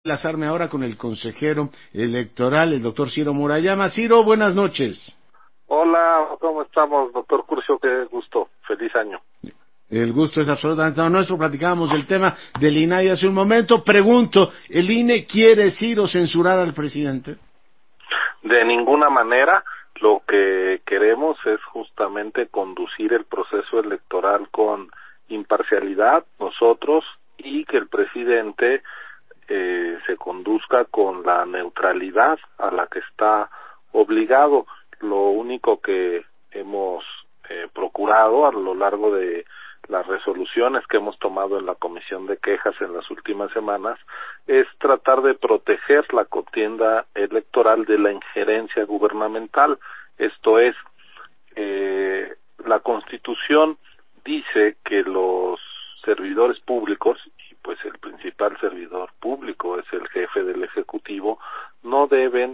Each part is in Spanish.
Enlazarme ahora con el consejero electoral, el doctor Ciro Murayama. Ciro, buenas noches. Hola, ¿cómo estamos, doctor Curcio? Qué gusto, feliz año. El gusto es absolutamente nuestro. Platicábamos del tema del INAI hace un momento. Pregunto, ¿el INE quiere, Ciro, censurar al presidente? De ninguna manera. Lo que queremos es justamente conducir el proceso electoral con imparcialidad nosotros y que el presidente se conduzca con la neutralidad a la que está obligado. Lo único que hemos procurado a lo largo de las resoluciones que hemos tomado en la Comisión de Quejas en las últimas semanas es tratar de proteger la contienda electoral de la injerencia gubernamental. Esto es, la Constitución dice que los servidores públicos, y pues el principal servidor público es el jefe del Ejecutivo, no deben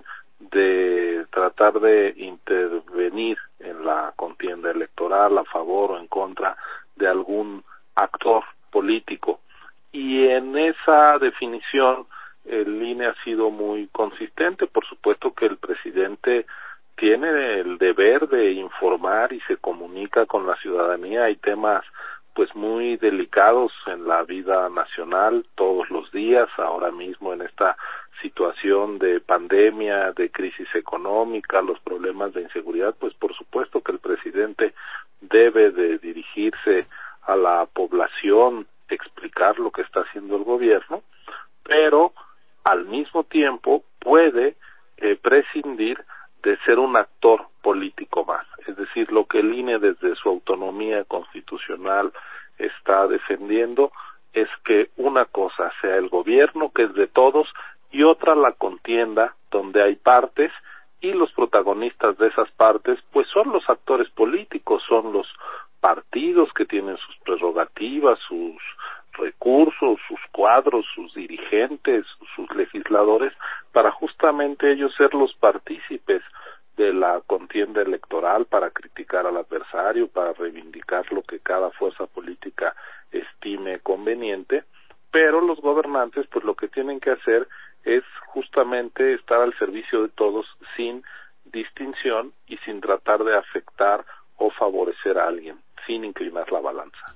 de tratar de intervenir en la contienda electoral a favor o en contra de algún actor político. Y en esa definición el INE ha sido muy consistente. Por supuesto que el presidente tiene el deber de informar y se comunica con la ciudadanía. Hay temas pues muy delicados en la vida nacional todos los días, ahora mismo en esta situación de pandemia, de crisis económica, los problemas de inseguridad, pues por supuesto que el presidente debe de dirigirse a la población, explicar lo que está haciendo el gobierno, pero al mismo tiempo puede prescindir de ser un actor político más. Es decir, lo que el INE desde su autonomía constitucional está defendiendo es que una cosa sea el gobierno, que es de todos, y otra la contienda, donde hay partes, y los protagonistas de esas partes, pues son los actores políticos, son los partidos que tienen sus prerrogativas, sus recursos, sus cuadros, sus dirigentes, sus legisladores, para justamente ellos ser los partícipes de la contienda electoral, para criticar al adversario, para reivindicar lo que cada fuerza política estime conveniente, pero los gobernantes pues lo que tienen que hacer es justamente estar al servicio de todos sin distinción y sin tratar de afectar o favorecer a alguien, sin inclinar la balanza.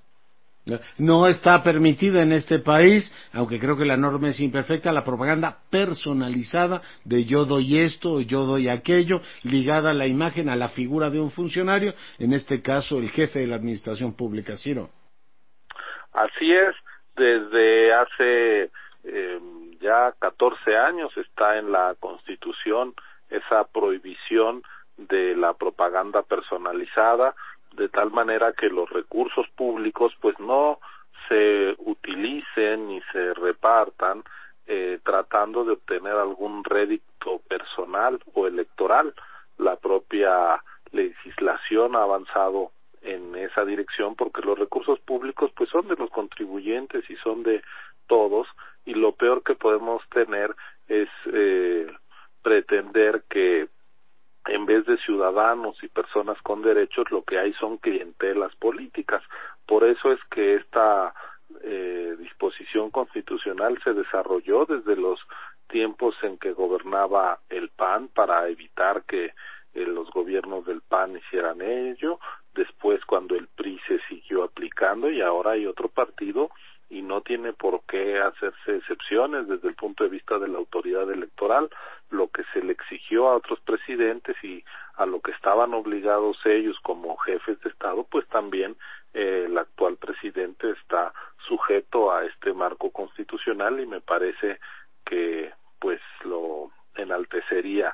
No está permitida en este país, aunque creo que la norma es imperfecta, la propaganda personalizada de yo doy esto o yo doy aquello, ligada a la imagen, a la figura de un funcionario, en este caso el jefe de la administración pública, Ciro. Así es, desde hace ya 14 años está en la Constitución esa prohibición de la propaganda personalizada, de tal manera que los recursos públicos pues no se utilicen ni se repartan tratando de obtener algún rédito personal o electoral. La propia legislación ha avanzado en esa dirección porque los recursos públicos pues son de los contribuyentes y son de todos, y lo peor que podemos tener es pretender que en vez de ciudadanos y personas con derechos, lo que hay son clientelas políticas. Por eso es que esta disposición constitucional se desarrolló desde los tiempos en que gobernaba el PAN para evitar que los gobiernos del PAN hicieran ello, después cuando el PRI se siguió aplicando y ahora hay otro partido y no tiene por qué hacerse excepciones desde el punto de vista de la autoridad electoral. Lo que se le exigió a otros presidentes y a lo que estaban obligados ellos como jefes de Estado, pues también el actual presidente está sujeto a este marco constitucional y me parece que pues lo enaltecería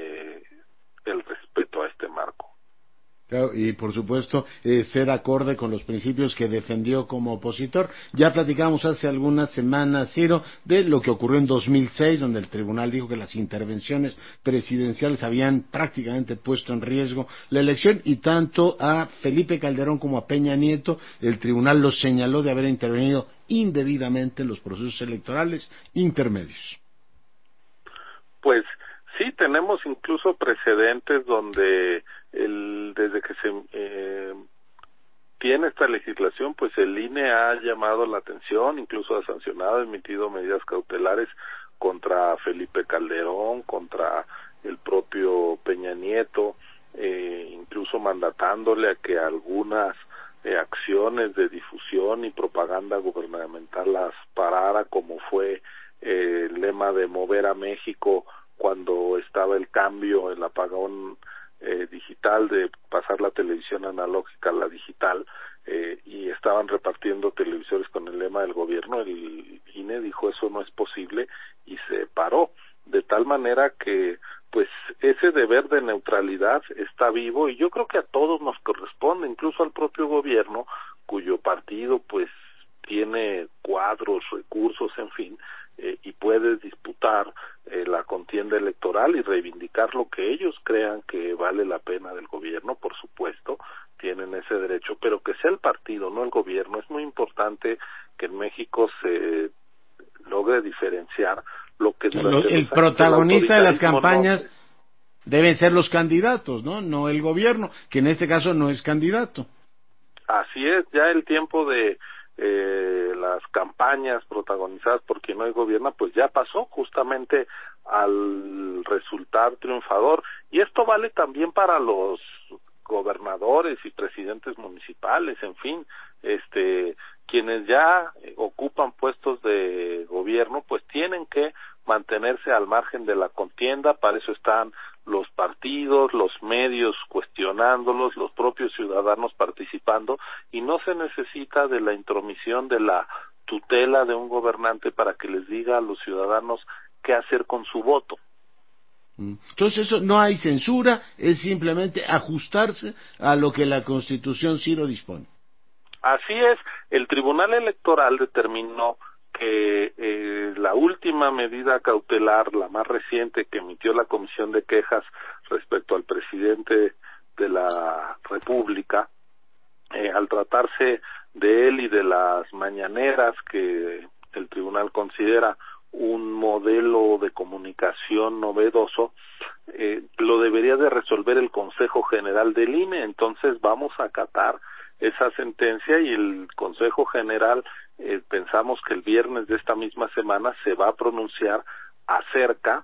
el respeto a este marco. Claro, y por supuesto ser acorde con los principios que defendió como opositor. Ya platicamos hace algunas semanas, Ciro, de lo que ocurrió en 2006, donde el tribunal dijo que las intervenciones presidenciales habían prácticamente puesto en riesgo la elección, y tanto a Felipe Calderón como a Peña Nieto el tribunal los señaló de haber intervenido indebidamente en los procesos electorales intermedios. Pues sí, tenemos incluso precedentes donde desde que se tiene esta legislación, pues el INE ha llamado la atención, incluso ha sancionado, emitido medidas cautelares Felipe Calderón, contra el propio Peña Nieto, incluso mandatándole a que algunas acciones de difusión y propaganda gubernamental las parara, como fue el lema de mover a México cuando estaba el cambio, el apagón digital, de pasar la televisión analógica a la digital, y estaban repartiendo televisores con el lema del gobierno. El INE dijo eso no es posible y se paró, de tal manera que pues ese deber de neutralidad está vivo, y yo creo que a todos nos corresponde, incluso al propio gobierno, cuyo partido pues tiene cuadros, recursos, en fin, y puede disputar la contienda electoral y reivindicar lo que ellos crean que vale la pena del gobierno. Por supuesto, tienen ese derecho, pero que sea el partido, no el gobierno. Es muy importante que en México se logre diferenciar lo que durante el protagonista de las campañas no, deben ser los candidatos, no el gobierno, que en este caso no es candidato. Así es, ya el tiempo de las campañas protagonizadas por quien hoy gobierna pues ya pasó, justamente al resultar triunfador, y esto vale también para los gobernadores y presidentes municipales, en fin, quienes ya ocupan puestos de gobierno pues tienen que mantenerse al margen de la contienda. Para eso están los partidos, los medios cuestionándolos, los propios ciudadanos participando, y no se necesita de la intromisión, de la tutela de un gobernante para que les diga a los ciudadanos qué hacer con su voto. Entonces eso, no hay censura, es simplemente ajustarse a lo que la Constitución Ciro dispone. Así es, el Tribunal Electoral determinó que la última medida cautelar, la más reciente que emitió la Comisión de Quejas respecto al presidente de la República, al tratarse de él y de las mañaneras que el tribunal considera un modelo de comunicación novedoso, lo debería de resolver el Consejo General del INE. Entonces vamos a acatar esa sentencia, y el Consejo General pensamos que el viernes de esta misma semana se va a pronunciar acerca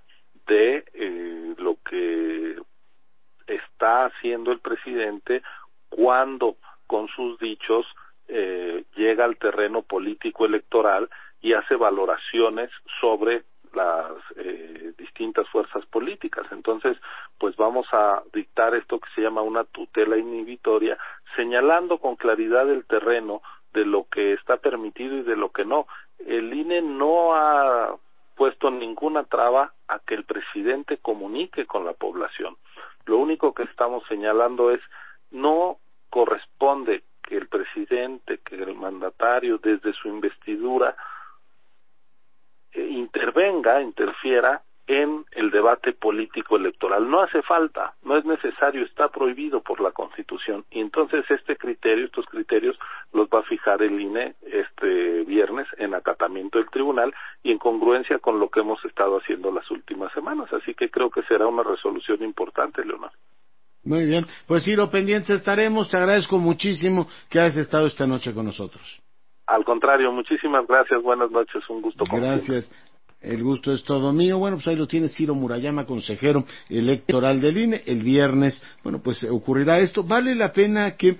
de lo que está haciendo el presidente cuando con sus dichos llega al terreno político electoral y hace valoraciones sobre las distintas fuerzas políticas. Entonces, pues vamos a dictar esto que se llama una tutela inhibitoria, señalando con claridad el terreno de lo que está permitido y de lo que no. El INE no ha puesto ninguna traba a que el presidente comunique con la población. Lo único que estamos señalando es, no corresponde que el presidente, que el mandatario desde su investidura interfiera en el debate político electoral. No hace falta, no es necesario, está prohibido por la Constitución. Y entonces estos criterios los va a fijar el INE este viernes en acatamiento del tribunal y en congruencia con lo que hemos estado haciendo las últimas semanas. Así que creo que será una resolución importante, Leonardo. Muy bien, pues Ciro, pendientes estaremos. Te agradezco muchísimo que hayas estado esta noche con nosotros. Al contrario, muchísimas gracias, buenas noches, un gusto. Gracias, el gusto es todo mío. Bueno, pues ahí lo tiene Ciro Murayama, consejero electoral del INE. El viernes, bueno, pues ocurrirá esto. Vale la pena que